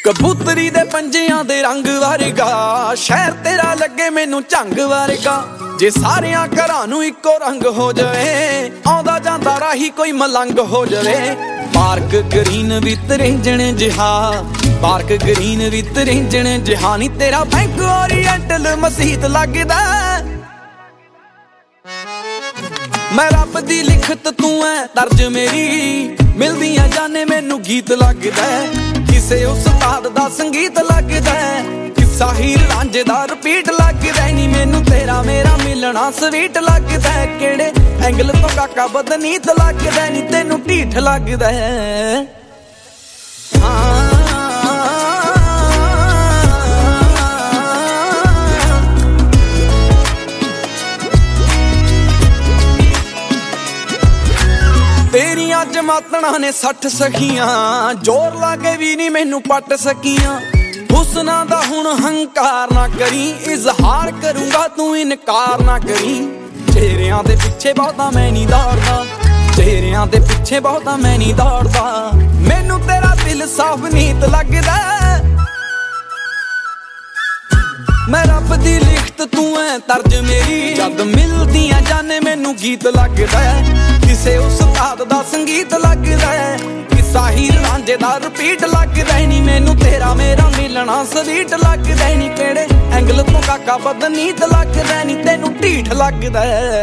कबूतरी दे पंजियां दे रंग वर्गा शहर तेरा लगे मैनू झंग वर्गा। जे सारियां घरां नूं इक्को रंग हो जाए आउंदा जांदा राही कोई मलंग हो जाए। पार्क ग्रीन विद रेंजण जिहा पार्क ग्रीन विद रेंजण जिहा नी तेरा बैंक ओरिएंटल मसीत लगदा। मैं रब दी लिखत तू है तर्ज मेरी मिलदियां जाने मैनू गीत लगदा। किसे उस्ताद दा संगीत लगदा किस्सा हीर रांझे दा रिपीट लगदा। नी मैनू तेरा मेरा मिलना स्वीट लगदा। केड़े एंगल तो काका बदनीत लगदा नी तेनू ढीठ लगदा। तेरियां जमातना ने 60 सखियां जोर लागे भी नहीं मैनू पट सकियां। हुस्ना दा हुण हंकार ना करी इजहार करूंगा तू इनकार ना करी। चेहरियां दे पिछे बहुता मैं नहीं दौड़दा चेहरियां दे पिछे बहुता मैं नहीं दौड़दा। मैनू तेरा दिल साफ नीत लगदा। मैं रब दी लिखत तू है तर्ज मेरी जद मिलदियां जाने मैनू गीत लगदा। किसे उस्ताद दा संगीत लगदा किस्सा हीर रांझे दा रिपीट लगदा। नी मैनू तेरा मेरा मिलना स्वीट लगदा। नी केड़े एंगल तो काका बदनीत लगदा नी तेनू ढीठ लगदा।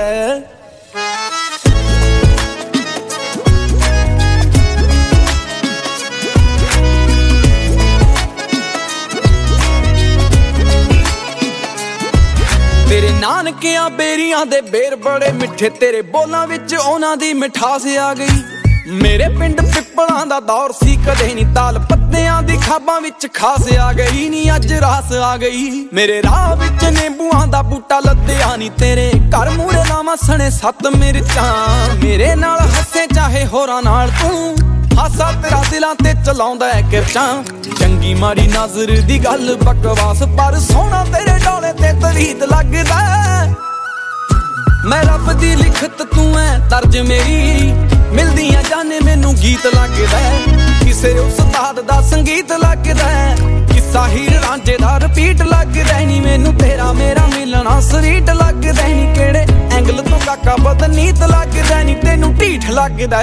तेरे नानकियां बेरियां दे बेर बड़े मिठे तेरे बोलां विच उन्हां दी मिठास आ गई। मेरे पिंड पिपलां दा दौर सी कदे नी ताल पत्तियां दी खाबां विच खास आ गई। नी अज रास आ गई मेरे राह विच नींबूआं दा बूटा लद्दिया नी तेरे घर मूहरे लावां सने 7 मिर्चां। मेरे नाल हੱਸੇ चाहे होरां नाल तू हासा तेरा दिलां ते चलाउंदा है किरचां। चंगी माड़ी नजर दी गल बकवास पर सोहना तेरे डोले ते तवीत लगदा। मैं रब दी लिखत तू है तर्ज मेरी मिलदियां जाने मैनू गीत लगदा। किसे उस्ताद दा संगीत लगदा किस्सा हीर रांझे दा रिपीट लगदा। नी मैनू तेरा मेरा मिलना स्वीट लगदा। नी केड़े एंगल तो काका बदनीत लगदा नी तेनू ढीठ लगदा।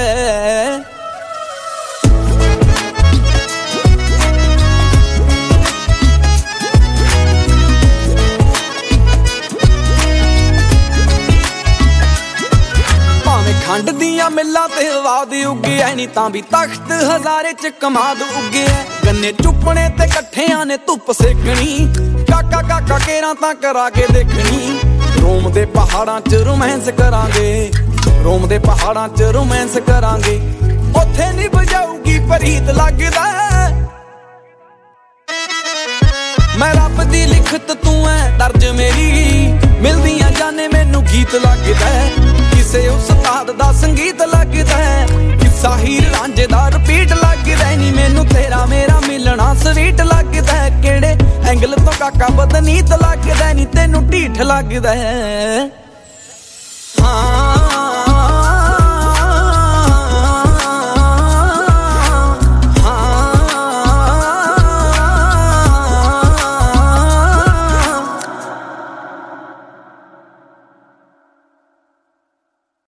खंड दियां मिल्लां ते वाद उगे नी तां भी तख्त हजारे च कमाद उगे। गन्ने चुपने ते कट्ठियां ने धुप सेकनी काका काका केरां तां करा के देखनी। रोम दे पहाड़ां च रोमांस करांगे रोम दे पहाड़ां च रोमांस करांगे। उत्थे नी बजाऊगी प्रीत लगदा। मैं रब दी लिखत तू है तर्ज मेरी मिलदियां जाने मैनू गीत लगदा। किसे उस्ताद दा संगीत लगदा किस्सा हीर रांझे दा रिपीट लगदा। नी मैनू तेरा मेरा मिलना स्वीट लगदा। केड़े एंगल तो काका बदनीत लगदा नी तेनू ढीठ लगदा।